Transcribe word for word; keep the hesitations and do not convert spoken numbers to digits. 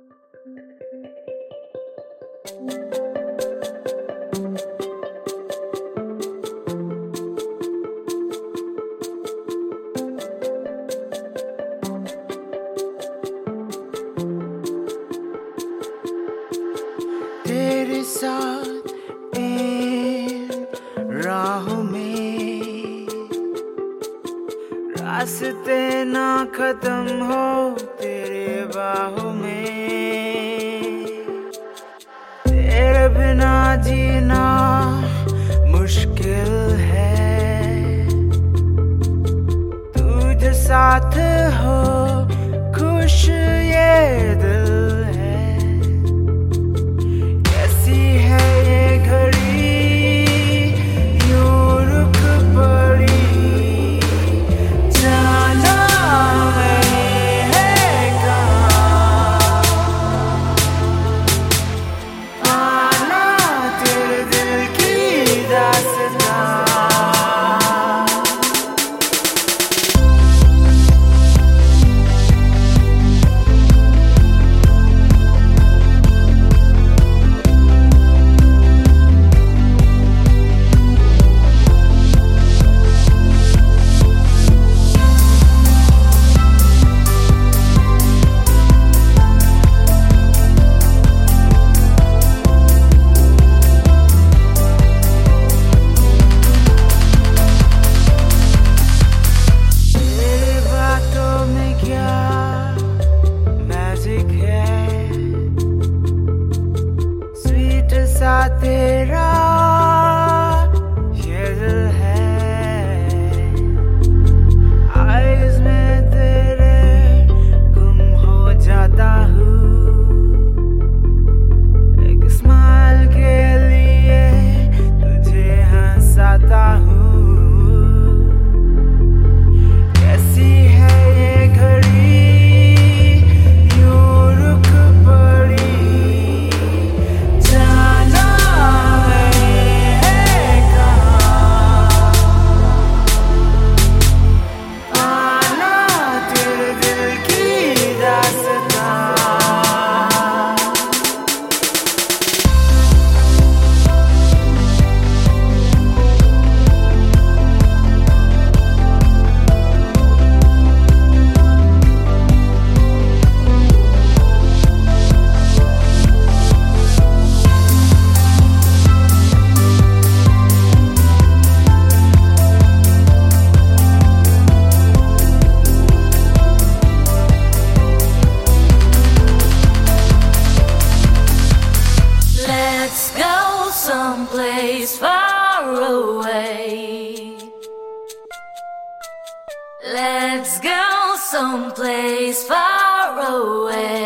तेरे साथ इन राहों में रास्ते ना खत्म हो तेरे बाहों में। तेरे बिना जीना मुश्किल है, तुझे साथ हो खुश ये दिल है। कैसी है ये घड़ी यूं रुक पड़ी, जाना मैं है कहाँ, आना तेरे दिल की दास्तां। सा तेरा ये दिल है, आइज़ में तेरे गुम हो जाता हूँ। एक स्माइल के लिए तुझे हंसाता हूँ। कैसी है ये घड़ी यूं रुक पड़ी, someplace far away. Let's go someplace far away.